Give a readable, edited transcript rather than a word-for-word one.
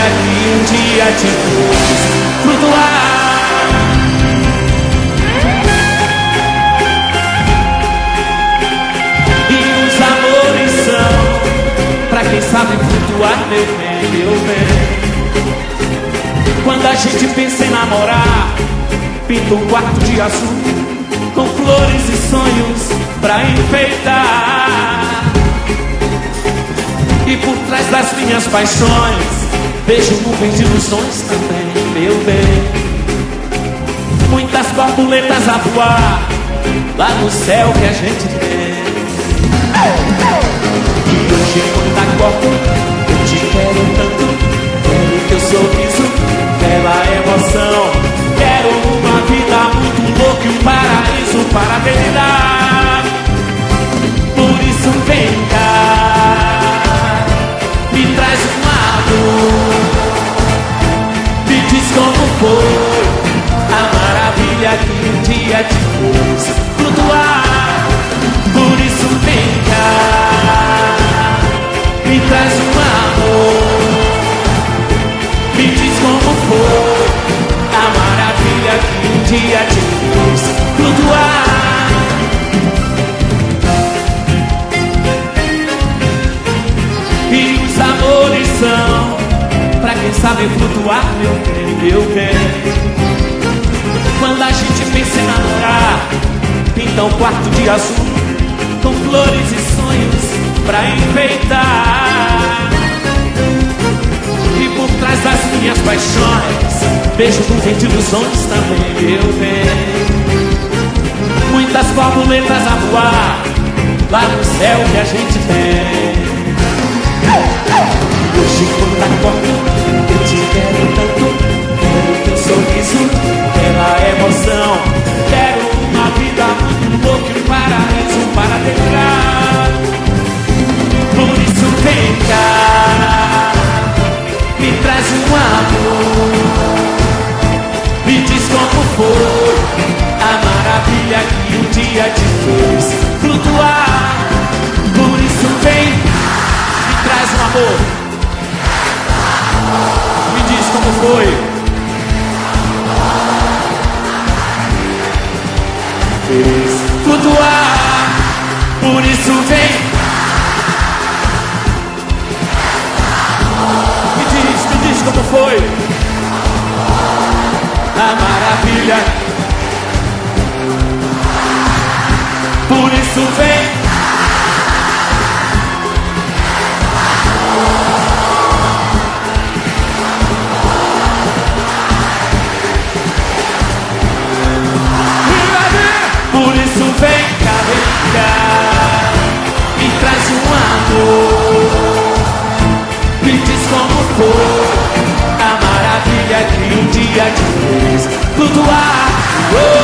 maravilha que um dia te fez flutuar. E os amores são pra quem sabe flutuar, meu bem, meu bem. Quando a gente pensa em namorar, pinta um quarto de azul com flores e sonhos pra enfeitar. E por trás das minhas paixões vejo nuvens de ilusões também, meu bem. Muitas borboletas a voar lá no céu que a gente tem. E hoje quando acordo eu te quero tanto, quero teu sorriso, bela emoção. Quero uma vida muito louca e um paraíso para te dar. Por isso vem cá, me traz um amor, me diz como foi a maravilha que um dia te fez flutuar. Por isso vem cá, me traz um amor, me diz como foi a maravilha que um dia te fez flutuar. E os amores são pra quem sabe flutuar, meu bem, meu bem. Quando a gente pensa em namorar, pinta um quarto de azul com flores e sonhos pra enfeitar. E por trás das minhas paixões vejo nuvem de ilusões também, meu bem. Muitas borboletas a voar lá no céu que a gente tem. Hoje quando acordo eu te quero tanto, quero teu sorriso, pela emoção. Quero uma vida muito louca e um paraíso para deixar. Por isso vem cá, me traz um amor, me diz como foi a maravilha que um dia te fez flutuar. Por isso vem, me traz um amor, me diz como foi. Fez flutuar. Por isso vem, me diz como foi a maravilha. Por isso vem, por isso vem cá, vem cá, me traz um amor, me diz como foi a maravilha que um dia te fez flutuar.